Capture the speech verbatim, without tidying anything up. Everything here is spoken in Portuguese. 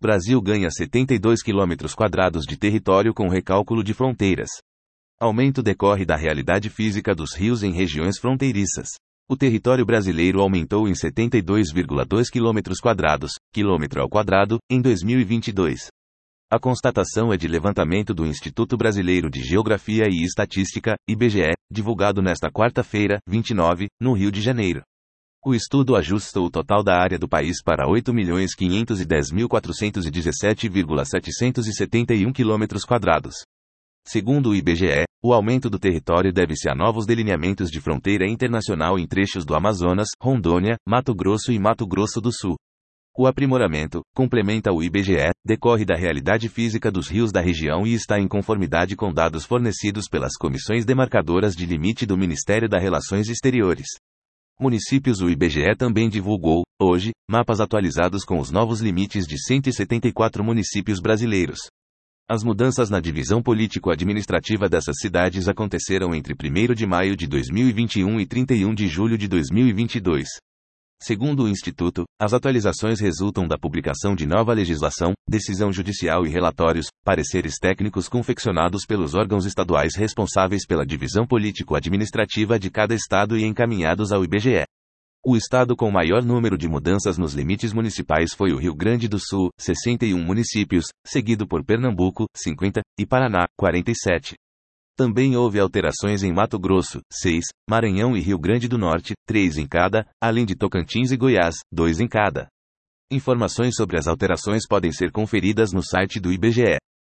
Brasil ganha setenta e dois quilômetros quadrados de território com recálculo de fronteiras. Aumento decorre da realidade física dos rios em regiões fronteiriças. O território brasileiro aumentou em setenta e dois vírgula dois quilômetros quadrados, quilômetro ao quadrado, em dois mil e vinte e dois. A constatação é de levantamento do Instituto Brasileiro de Geografia e Estatística, I B G E, divulgado nesta quarta-feira, vinte e nove, no Rio de Janeiro. O estudo ajusta o total da área do país para oito milhões quinhentos e dez mil quatrocentos e dezessete vírgula setecentos e setenta e um quilômetros quadrados. Segundo o I B G E, o aumento do território deve-se a novos delineamentos de fronteira internacional em trechos do Amazonas, Rondônia, Mato Grosso e Mato Grosso do Sul. O aprimoramento, complementa o I B G E, decorre da realidade física dos rios da região e está em conformidade com dados fornecidos pelas comissões demarcadoras de limite do Ministério das Relações Exteriores. Municípios. O I B G E também divulgou, hoje, mapas atualizados com os novos limites de cento e setenta e quatro municípios brasileiros. As mudanças na divisão político-administrativa dessas cidades aconteceram entre primeiro de maio de dois mil e vinte e um e trinta e um de julho de dois mil e vinte e dois. Segundo o Instituto, as atualizações resultam da publicação de nova legislação, decisão judicial e relatórios, pareceres técnicos confeccionados pelos órgãos estaduais responsáveis pela divisão político-administrativa de cada estado e encaminhados ao I B G E. O estado com maior número de mudanças nos limites municipais foi o Rio Grande do Sul, sessenta e um municípios, seguido por Pernambuco, cinquenta, e Paraná, quarenta e sete. Também houve alterações em Mato Grosso, seis, Maranhão e Rio Grande do Norte, três em cada, além de Tocantins e Goiás, dois em cada. Informações sobre as alterações podem ser conferidas no site do I B G E.